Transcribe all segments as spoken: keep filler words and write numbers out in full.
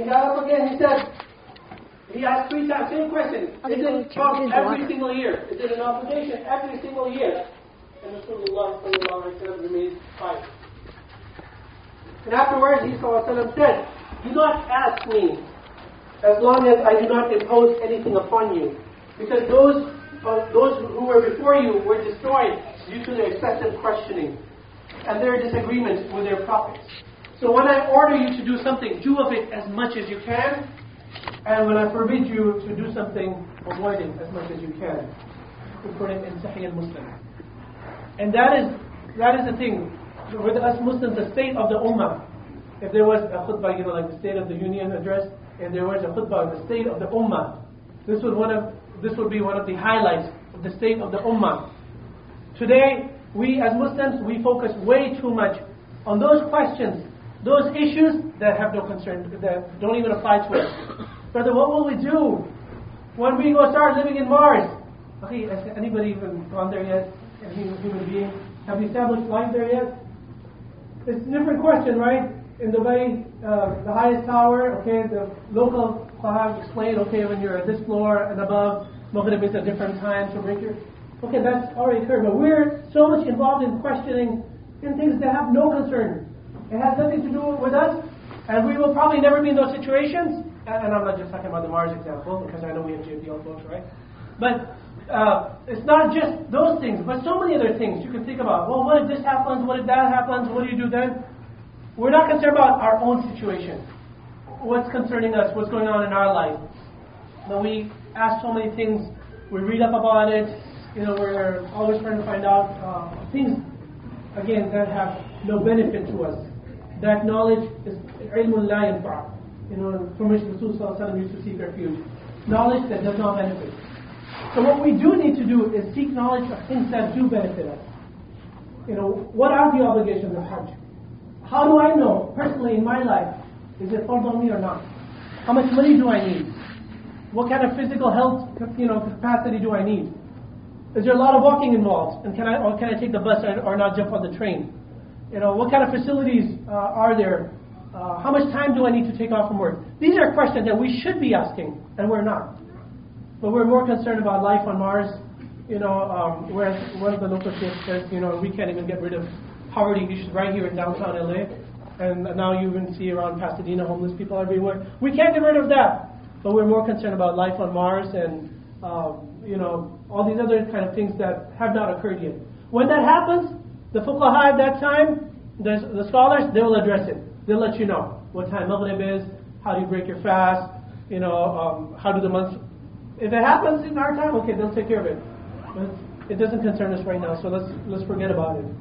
he got up again, he said, he asked three times, same question. Is it from every single year? Is it an obligation every single year? And Rasulullah sallallahu alayhi wa sallam remained quiet. And afterwards, he sallallahu alayhi wa sallam said, do not ask me as long as I do not impose anything upon you. Because those, uh, those who were before you were destroyed due to their excessive questioning and their disagreements with their prophets. So when I order you to do something, do of it as much as you can. And when I forbid you to do something, avoid it as much as you can. According in Sahih al-Muslim. And that is, that is the thing. With us Muslims, the state of the Ummah. If there was a khutbah, you know, like the State of the Union address, and there was a khutbah, the state of the Ummah, this would one of this would be one of the highlights of the state of the Ummah. Today, we as Muslims, we focus way too much on those questions, those issues that have no concern, that don't even apply to us. Brother, what will we do when we go start living in Mars? Okay, has anybody even gone there yet? Any human being? Have you established life there yet? It's a different question, right? In Dubai, uh, the highest tower, okay, the local Qahag explained, okay, when you're at this floor and above, Maghrib is a different time, so break your... Okay, that's already occurred, but we're so much involved in questioning in things that have no concern. It has nothing to do with us, and we will probably never be in those situations, and, and I'm not just talking about the Mars example, because I know we have J P L folks, right? But uh, it's not just those things, but so many other things you can think about. Well, what if this happens? What if that happens? What do you do then? We're not concerned about our own situation. What's concerning us? What's going on in our life? But we ask so many things. We read up about it. You know, we're always trying to find out uh, things, again, that have no benefit to us. That knowledge is ilmun la yanfa', you know, from which Rasul sallallahu alaihi wasallam used to seek refuge. Knowledge that does not benefit. So what we do need to do is seek knowledge of things that do benefit us. You know, what are the obligations of Hajj? How do I know, personally in my life, is it fard on me or not? How much money do I need? What kind of physical health, you know, capacity do I need? Is there a lot of walking involved? And can I, or can I take the bus or not jump on the train? You know, what kind of facilities uh, are there? Uh, how much time do I need to take off from work? These are questions that we should be asking, and we're not. But we're more concerned about life on Mars. You know, um, whereas one of the local sheikhs says, you know, we can't even get rid of poverty issues right here in downtown L A, and now you even see around Pasadena homeless people everywhere. We can't get rid of that, but we're more concerned about life on Mars and um, you know, all these other kind of things that have not occurred yet. When that happens, the fuqaha at that time, the, the scholars, they will address it. They'll let you know what time Maghrib is, how do you break your fast, you know, um, how do the months. If it happens in our time, okay, they'll take care of it. But it doesn't concern us right now, so let's let's forget about it.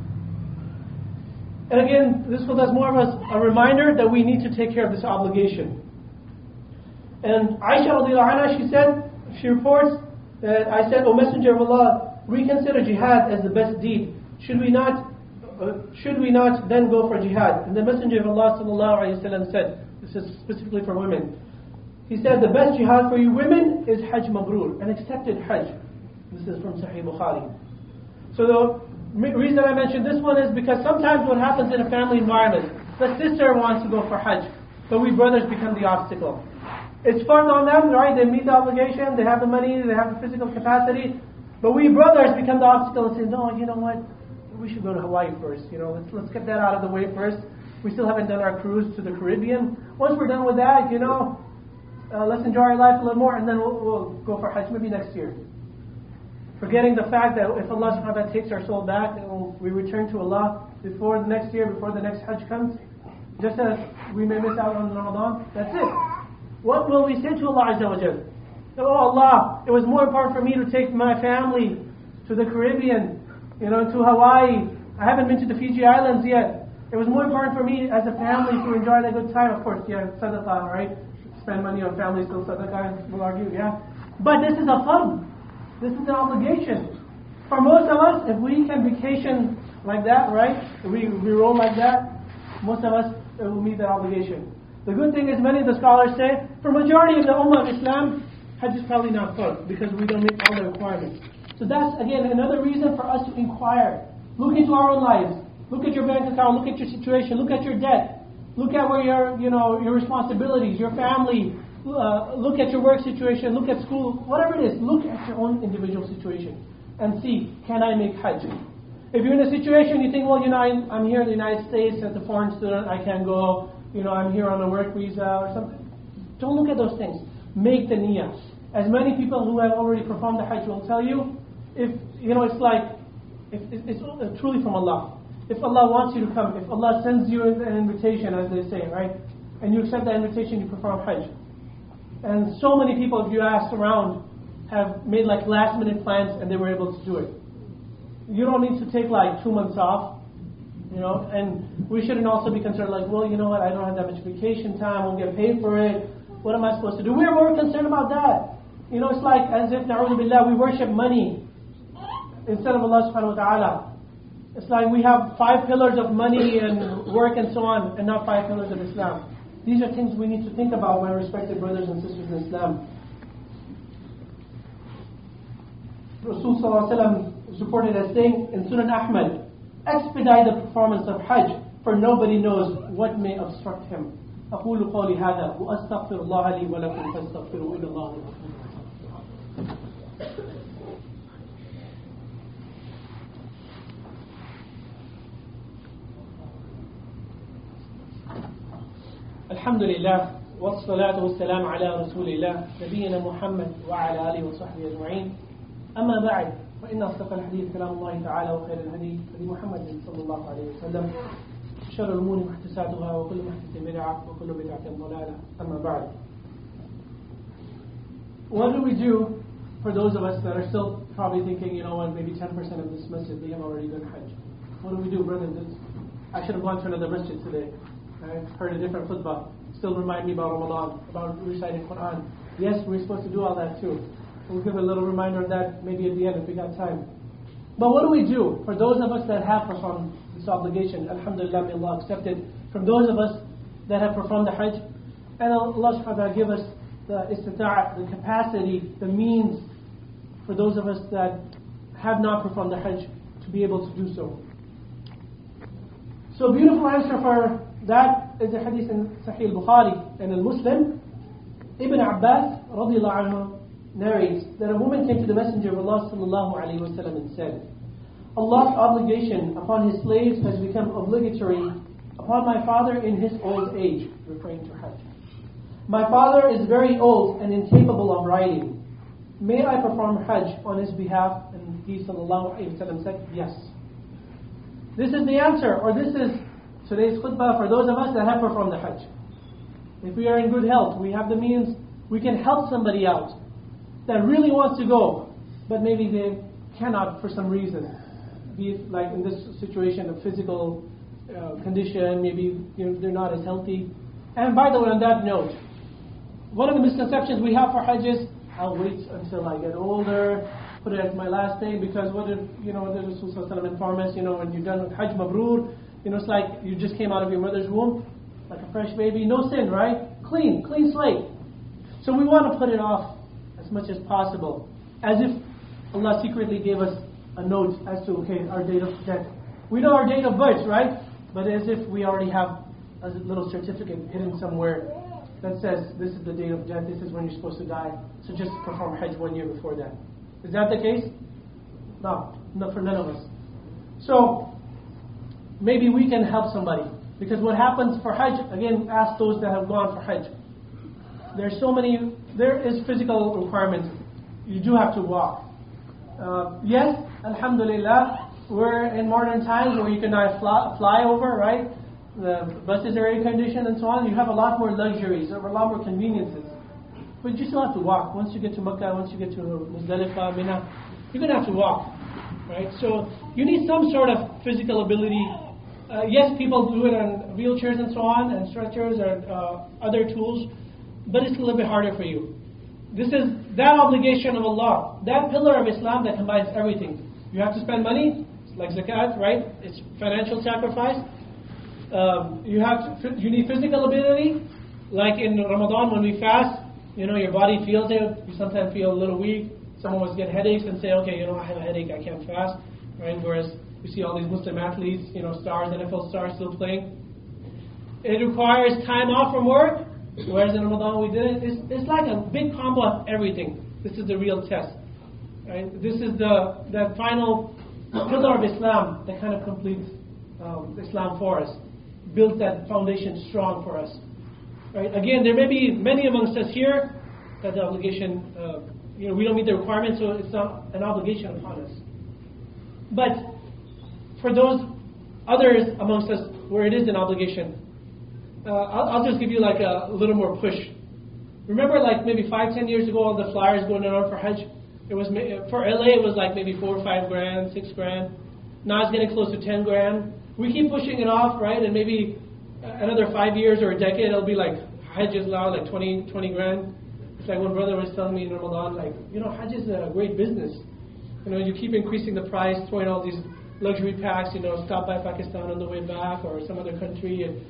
And again, this was as more of a, a reminder that we need to take care of this obligation. And Aisha radiallahu anha, she said, she reports that I said, O Messenger of Allah, reconsider jihad as the best deed. Should we not, uh, should we not then go for jihad? And the Messenger of Allah sallallahu alaihi wasallam said, this is specifically for women. He said, the best jihad for you women is Hajj Mabrur, an accepted Hajj. This is from Sahih Bukhari. So the reason I mentioned this one is because sometimes what happens in a family environment, the sister wants to go for Hajj, but we brothers become the obstacle. It's fun on them, right? They meet the obligation, they have the money, they have the physical capacity, but we brothers become the obstacle and say, no, you know what? We should go to Hawaii first. You know, let's let's get that out of the way first. We still haven't done our cruise to the Caribbean. Once we're done with that, you know, uh, let's enjoy our life a little more, and then we'll, we'll go for Hajj maybe next year. Forgetting the fact that if Allah subhanahu wa ta'ala takes our soul back and we return to Allah before the next year, before the next Hajj comes, just as we may miss out on Ramadan, that's it. What will we say to Allah Azza wa Jal? Oh Allah, it was more important for me to take my family to the Caribbean, you know, to Hawaii. I haven't been to the Fiji Islands yet. It was more important for me as a family to enjoy that good time. Of course, yeah, sadaqah, right? Spend money on family, still sadaqah, we'll argue, yeah. But this is a fun. This is an obligation. For most of us, if we can vacation like that, right? If we, we roll like that, most of us it will meet that obligation. The good thing is many of the scholars say, for majority of the Ummah of Islam, Hajj is probably not fun because we don't meet all the requirements. So that's, again, another reason for us to inquire. Look into our own lives. Look at your bank account. Look at your situation. Look at your debt. Look at where your, you know, your responsibilities, your family. Uh, look at your work situation. Look at school. Whatever it is, look at your own individual situation and see, can I make Hajj? If you're in a situation you think, well, you know, I'm, I'm here in the United States as a foreign student, I can't go. You know, I'm here on a work visa or something. Don't look at those things. Make the niyyah. As many people who have already performed the Hajj will tell you, if you know, it's like, if, it's truly from Allah. If Allah wants you to come, if Allah sends you an invitation, as they say, right, and you accept that invitation, you perform Hajj. And so many people, if you ask around, have made like last minute plans and they were able to do it. You don't need to take like two months off, you know, and we shouldn't also be concerned like, well, you know what, I don't have that much vacation time, I won't get paid for it, what am I supposed to do? We're more concerned about that. You know, it's like as if, na'udhu billah, we worship money instead of Allah subhanahu wa ta'ala. It's like we have five pillars of money and work and so on, and not five pillars of Islam. These are things we need to think about, my respected brothers and sisters in Islam. Rasul sallallahu alaihi wasallam is reported as saying in Sunan Ahmad, expedite the performance of Hajj, for nobody knows what may obstruct him. أقول قولي هذا وأستغفر الله لي ولكم فاستغفروا إلى الله الغفور. الحمد لله والصلاة والسلام على رسول الله نبينا محمد وعلى آله وصحبه أجمعين. أما بعد فإن أصدق الحديث كلام الله تعالى وخير الهدي هدي محمد صلى الله عليه وسلم. شر الأمور محدثاتها وكل محدثة بدعة وكل بدعة ضلالة. أما بعد. What do we do for those of us that are still probably thinking, you know what, maybe ten percent of this masjid they have already done Hajj? What do we do, brother? I should have gone to another masjid today. I heard a different khutbah. Still remind me about Ramadan, about reciting Quran. Yes, we're supposed to do all that too. We'll give a little reminder of that maybe at the end if we got time. But what do we do for those of us that have performed this obligation? Alhamdulillah, may Allah accept it. From those of us that have performed the Hajj, and Allah subhanahu wa ta'ala give us the istita'a, the capacity, the means for those of us that have not performed the Hajj to be able to do so. So a beautiful answer for that is a hadith in Sahih al-Bukhari and al-Muslim. Ibn Abbas radiallahu anhu narrates that a woman came to the Messenger of Allah sallallahu alayhi wa sallam and said, Allah's obligation upon His slaves has become obligatory upon my father in his old age, referring to Hajj. My father is very old and incapable of riding. May I perform Hajj on his behalf? And he sallallahu alayhi wa sallam said, yes. This is the answer, or this is today's khutbah for those of us that have performed the Hajj. If we are in good health, we have the means, we can help somebody out that really wants to go, but maybe they cannot for some reason. Be it like in this situation of physical uh, condition, maybe you know, they're not as healthy. And by the way, on that note, one of the misconceptions we have for Hajj is, I'll wait until I get older, put it as my last day, because what did, you know, the Rasul sallallahu alaihi wasallam inform us, you know, when you're done with Hajj Mabrur, you know, it's like you just came out of your mother's womb, like a fresh baby, no sin, right? Clean, clean slate. So we want to put it off as much as possible, as if Allah secretly gave us a note as to, okay, our date of death. We know our date of birth, right? But as if we already have a little certificate hidden somewhere that says, this is the date of death, this is when you're supposed to die, so just perform Hajj one year before that. Is that the case? No, not for none of us. So, maybe we can help somebody. Because what happens for Hajj, again, ask those that have gone for Hajj. There's so many, there is physical requirements. You do have to walk. Uh, yes, alhamdulillah, we're in modern times where you can now fly, fly over, right? The buses are air conditioned and so on. You have a lot more luxuries, a lot more conveniences. But you still have to walk. Once you get to Makkah, once you get to Muzdalifah, Mina, you're going to have to walk, right? So you need some sort of physical ability. Uh, yes, people do it on wheelchairs and so on, and stretchers or uh, other tools, but it's a little bit harder for you. This is that obligation of Allah, that pillar of Islam that combines everything. You have to spend money, like zakat, right? It's financial sacrifice. Um, you have to, you need physical ability, like in Ramadan when we fast. You know, your body feels it. You sometimes feel a little weak. Some of us get headaches and say, okay, you know, I have a headache, I can't fast, right? Whereas you see all these Muslim athletes, you know, stars, N F L stars still playing. It requires time off from work, whereas in Ramadan we did it. It's, it's like a big combo of everything. This is the real test. Right? This is the that final pillar of Islam that kind of completes um, Islam for us, builds that foundation strong for us. Right? Again, there may be many amongst us here that the obligation, uh, you know, we don't meet the requirements, so it's not an obligation upon us. But for those others amongst us where it is an obligation, uh, I'll, I'll just give you like a, a little more push. Remember, like maybe five, ten years ago, all the flyers going around for Hajj. It was for L A. It was like maybe four or five grand, six grand. Now it's getting close to ten grand. We keep pushing it off, right? And maybe another five years or a decade, it'll be like Hajj is now like twenty, twenty grand. It's like one brother was telling me in Ramadan, like, you know, Hajj is a great business. You know, you keep increasing the price, throwing all these luxury packs. You know, stop by Pakistan on the way back or some other country. And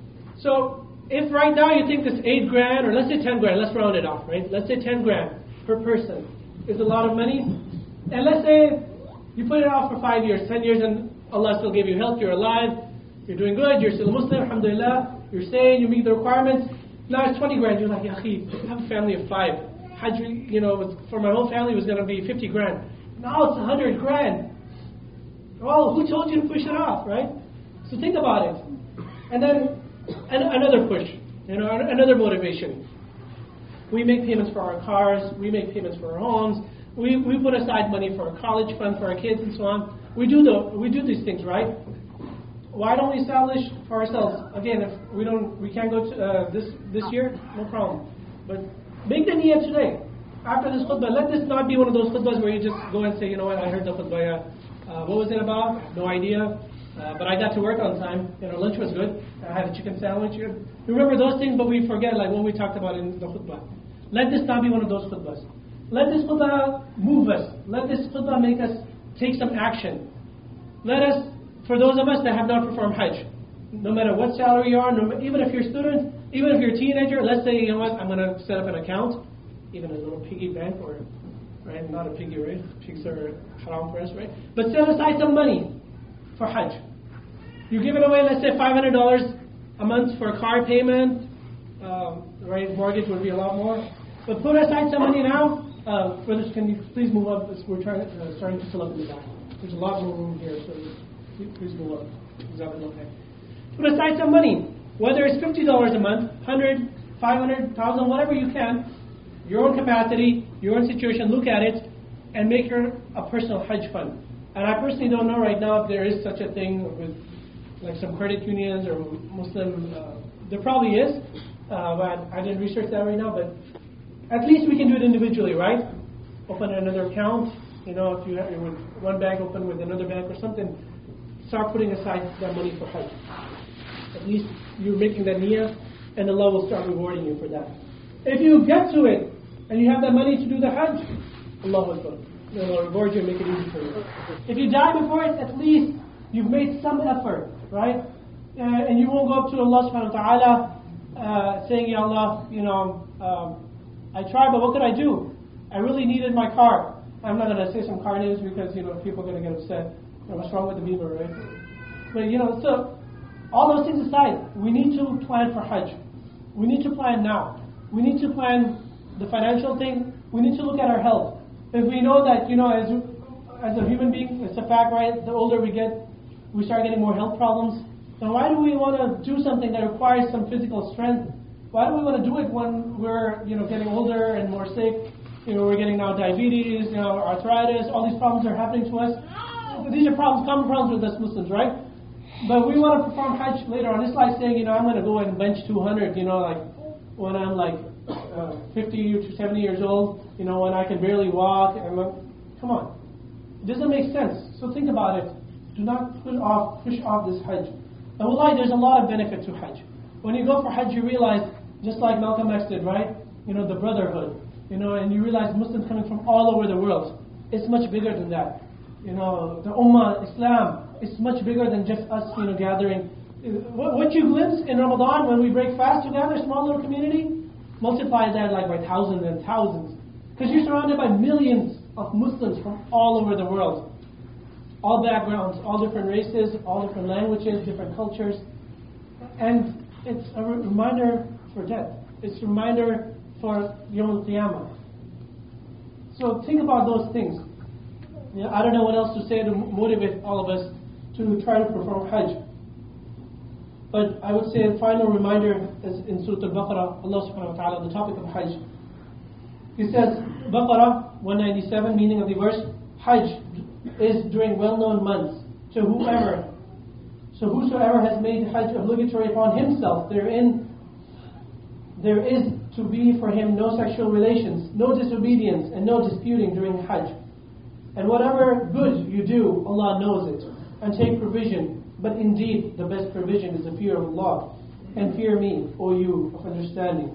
so, if right now you think this eight grand or let's say ten grand, let's round it off, right? Let's say ten grand per person is a lot of money. And let's say you put it off for five years, ten years, and Allah still gave you health, you're alive, you're doing good, you're still a Muslim, alhamdulillah, you're staying, you meet the requirements. Now it's twenty grand. You're like, Ya akhi, I have a family of five. Hajj, you know, for my whole family it was going to be fifty grand. Now it's one hundred grand. Oh, who told you to push it off, right? So think about it. And then an, another push, you know, another motivation. We make payments for our cars, we make payments for our homes, we, we put aside money for a college fund for our kids and so on. We do the we do these things, right? Why don't we establish for ourselves? Again, if we don't, we can't go to uh, this this year, no problem. But make the niyyah today. After this khutbah, let this not be one of those khutbahs where you just go and say, you know what, I heard the khutbah. Uh, what was it about? No idea. Uh, but I got to work on time. You know, lunch was good. I had a chicken sandwich. You remember those things, but we forget, like what we talked about in the khutbah. Let this not be one of those khutbahs. Let this khutbah move us. Let this khutbah make us take some action. Let us, for those of us that have not performed Hajj, no matter what salary you are, no, even if you're a student, even if you're a teenager, let's say, you know what, I'm going to set up an account, even a little piggy bank, or, right, not a piggy, right? Pigs are haram for us, right? But set aside some money for Hajj. You give it away, let's say five hundred dollars a month for a car payment, um, right? Mortgage would be a lot more. But put aside some money now. Uh, brothers, can you please move up? We're trying, uh, starting to fill up in the back. There's a lot more room here, so please move up. Exactly, okay. Put aside some money, whether it's fifty dollars a month, one hundred dollars, five hundred dollars, one thousand dollars, whatever you can, your own capacity, your own situation, look at it, and make your a personal Hajj fund. And I personally don't know right now if there is such a thing with like some credit unions or Muslim, uh, there probably is, uh, but I didn't research that right now, but at least we can do it individually, right? Open another account, you know, if you have with one bank, open with another bank or something, start putting aside that money for Hajj. At least you're making that niyyah, and Allah will start rewarding you for that. If you get to it, and you have that money to do the Hajj, Allah Akbar. Allah will reward you and make it easy for you. If you die before it, at least you've made some effort, right? Uh, and you won't go up to Allah subhanahu wa ta'ala uh, saying, Ya Allah, you know, um, I tried, but what could I do? I really needed my car. I'm not going to say some car names because, you know, people are going to get upset. You know, what's wrong with the Beamer, right? But, you know, so all those things aside, we need to plan for Hajj. We need to plan now. We need to plan the financial thing. We need to look at our health. If we know that, you know, as as a human being, it's a fact, right? The older we get, we start getting more health problems. Then why do we want to do something that requires some physical strength? Why do we want to do it when we're, you know, getting older and more sick? You know, we're getting now diabetes, you know, arthritis. All these problems are happening to us. These are problems, common problems with us Muslims, right? But we want to perform Hajj later on. It's like saying, you know, I'm going to go and bench two hundred, you know, like when I'm like uh, fifty to seventy years old, you know, when I can barely walk. And uh, come on. It doesn't make sense. So think about it. Do not put off, push off this Hajj. And wallahi, there's a lot of benefit to Hajj. When you go for Hajj, you realize, just like Malcolm X did, right? You know, the brotherhood. You know, and you realize Muslims coming from all over the world. It's much bigger than that. You know, the Ummah, Islam, it's much bigger than just us, you know, gathering. What you glimpse in Ramadan when we break fast together, small little community, multiply that like by thousands and thousands. Because you're surrounded by millions of Muslims from all over the world. All backgrounds, all different races, all different languages, different cultures. And it's a reminder for death. It's a reminder for Yawm al-Qiyamah. So think about those things. You know, I don't know what else to say to motivate all of us to try to perform Hajj. But I would say a final reminder is in Surah Al-Baqarah, Allah subhanahu wa ta'ala, on the topic of Hajj. He says, Baqarah one ninety-seven, meaning of the verse, Hajj is during well-known months to whoever. So whosoever has made Hajj obligatory upon himself, therein there is to be for him no sexual relations, no disobedience, and no disputing during Hajj. And whatever good you do, Allah knows it, and take provision. But indeed, the best provision is the fear of Allah. And fear me, O you of understanding.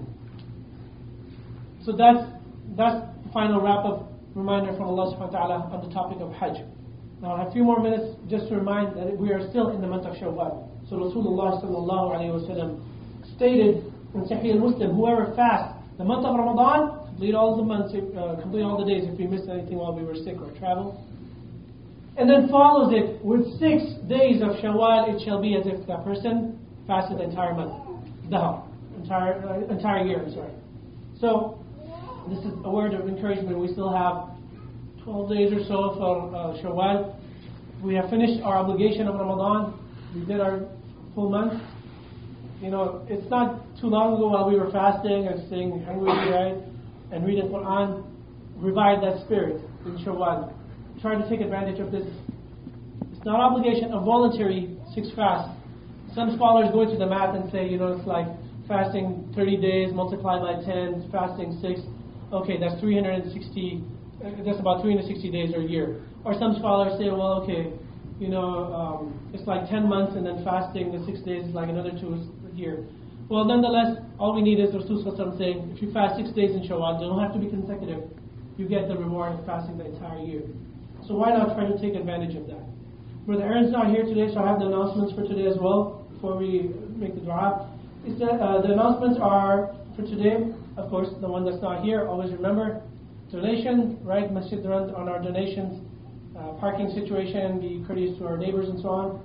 So that's that's the final wrap-up reminder from Allah subhanahu wa ta'ala on the topic of Hajj. Now I have a few more minutes just to remind that we are still in the month of Shawwal. So Rasulullah sallallahu alayhi wa sallam stated in Sahih al-Muslim, whoever fasts the month of Ramadan, complete all the months, uh, complete all the days if we missed anything while we were sick or travel, and then follows it with six days of Shawwal, it shall be as if that person fasted the entire month. Dahar. Entire, uh, entire year, I'm sorry. So, this is a word of encouragement. We still have twelve days or so for uh, Shawwal. We have finished our obligation of Ramadan. We did our full month. You know, it's not too long ago while we were fasting and staying hungry, right? And reading Quran. Revive that spirit in Shawwal. Try to take advantage of this. It's not obligation, a voluntary six fast. Some scholars go into the math and say, you know, it's like fasting thirty days multiplied by ten, fasting six. Okay, that's three hundred sixty. That's about three hundred sixty days or a year. Or some scholars say, well, okay, you know, um, it's like ten months, and then fasting the six days is like another two a year. Well, nonetheless, all we need is Rasul sallallahu alaihi wasallam saying, if you fast six days in Shawwal, they don't have to be consecutive. You get the reward of fasting the entire year. So why not try to take advantage of that? Brother Aaron's not here today, so I have the announcements for today as well, before we make the dua. Is that, uh, the announcements are for today, of course, the one that's not here, always remember, donation, right? Masjid runs on our donations, uh, parking situation, be courteous to our neighbors and so on.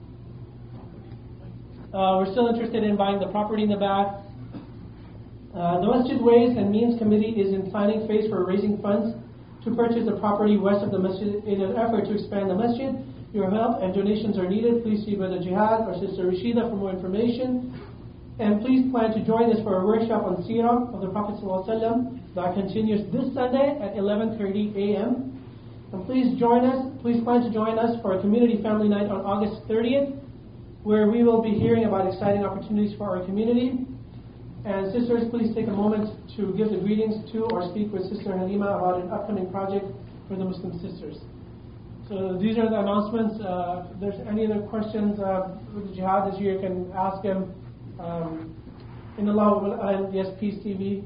Uh, we're still interested in buying the property in the back. Uh, the Masjid Ways and Means Committee is in planning phase for raising funds to purchase the property west of the masjid in an effort to expand the masjid. Your help and donations are needed. Please see Brother Jihad or Sister Rashida for more information. And please plan to join us for a workshop on Seerah of the Prophet ﷺ that continues this Sunday at eleven thirty a.m. And please join us, please plan to join us for a community family night on August thirtieth, where we will be hearing about exciting opportunities for our community. And sisters, please take a moment to give the greetings to or speak with Sister Halima about an upcoming project for the Muslim sisters. So these are the announcements. Uh, if there's any other questions uh, with the Jihad this year, you can ask him. Um, in Allah, uh, yes, Peace T V.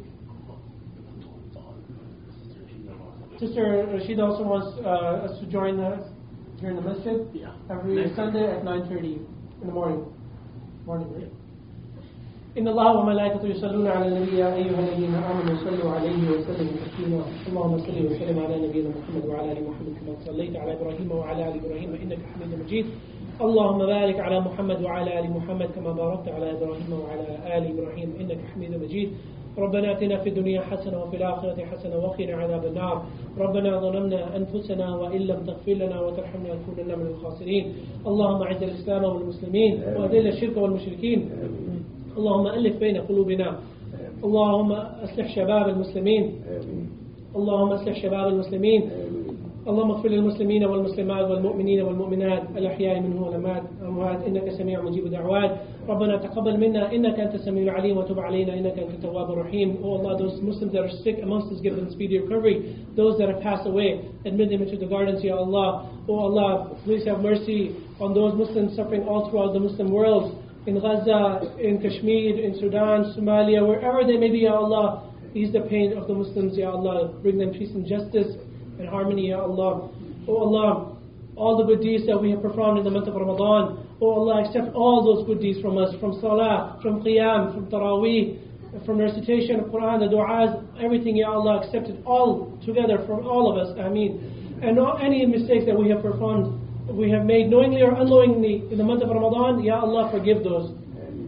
Sister Rashida also wants uh, us to join us here in the masjid yeah. every Sunday at nine thirty in the morning. Morning, right? إن الله وملائكته يصلون على النبي يا أيها الذين آمنوا صلوا عليه وسلموا تسليما اللهم صل وسلم على نبينا محمد وعلى آل محمد كما صليت على إبراهيم وعلى آل إبراهيم إنك حميد مجيد اللهم بارك على محمد وعلى آل محمد كما باركت على إبراهيم وعلى آل إبراهيم إنك حميد مجيد ربنا آتنا في الدنيا حسنة وفي الآخرة حسنة وقنا عذاب النار ربنا ظلمنا أنفسنا وإن لم تغفر لنا وترحمنا لنكونن من الخاسرين اللهم أعز الإسلام والمسلمين وأذل الشرك والمشركين اللهم ألف بين قلوبنا اللهم أصلح شباب المسلمين اللهم أصلح شباب المسلمين اللهم اغفر للمسلمين والمسلمات والمؤمنين والمؤمنات الأحياء منهم والأموات إنك سميع مجيب دعوات ربنا تقبل منا إنك أنت السميع العليم وتب علينا إنك أنت التواب الرحيم Oh Allah, those Muslims that are sick amongst us, give them speedy recovery. Those that have passed away, admit them into the gardens, Ya Allah. Oh Allah, please have mercy on those Muslims suffering all throughout the Muslim world, in Gaza, in Kashmir, in Sudan, Somalia, wherever they may be, Ya Allah. Ease the pain of the Muslims, Ya Allah. Bring them peace and justice and harmony, Ya Allah. Oh Allah, all the good deeds that we have performed in the month of Ramadan, oh Allah, accept all those good deeds from us, from Salah, from Qiyam, from Taraweeh, from recitation of Quran, the du'as, everything, Ya Allah, accept it all together from all of us, Ameen. And any mistakes that we have performed, we have made knowingly or unknowingly in the month of Ramadan, Ya Allah, forgive those.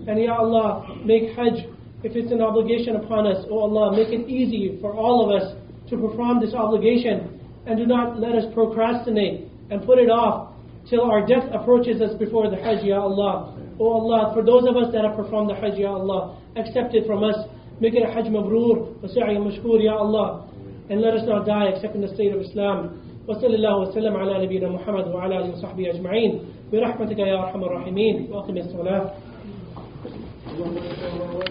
And Ya Allah, make Hajj, if it's an obligation upon us, O Allah, make it easy for all of us to perform this obligation, and do not let us procrastinate and put it off till our death approaches us before the Hajj, Ya Allah. O Allah, for those of us that have performed the Hajj, Ya Allah, accept it from us. Make it a Hajj Mabrur, wa sa'i mashkur, Ya Allah. And let us not die except in the state of Islam. وصلى الله وسلم على نبينا محمد وعلى آله وصحبه أجمعين برحمتك يا أرحم الراحمين وأقم الصلاة.